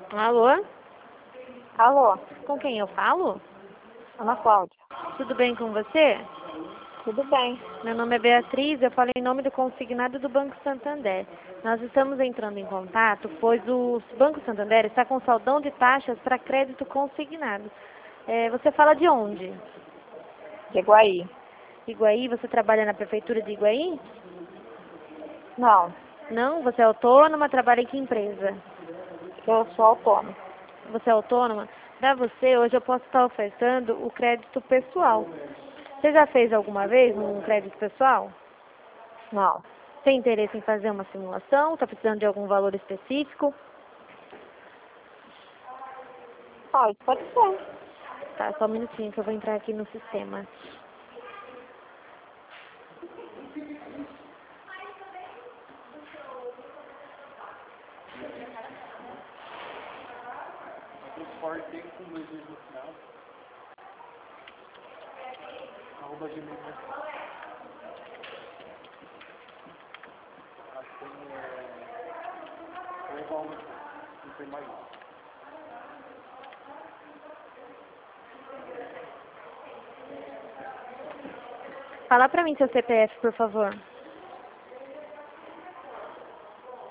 Alô? Alô, Com quem eu falo? Ana Cláudia. Tudo bem com você? Tudo bem? Meu nome é Beatriz, eu falo em nome do consignado do Banco Santander. Nós estamos entrando em contato, pois o Banco Santander está com saldão de taxas para crédito consignado. Você fala de onde? De Iguaí? Iguaí? Você trabalha na prefeitura de Iguaí? Não, Não? Você é autônoma? Trabalha em que empresa? eu sou autônoma. Você é autônoma? Para você, hoje eu posso estar ofertando o crédito pessoal. Você já fez alguma vez um crédito pessoal? Não, Tem interesse em fazer uma simulação? Está precisando de algum valor específico? pode ser. Tá, só um minutinho que eu vou entrar aqui no sistema. Fala pra mim seu CPF, por favor.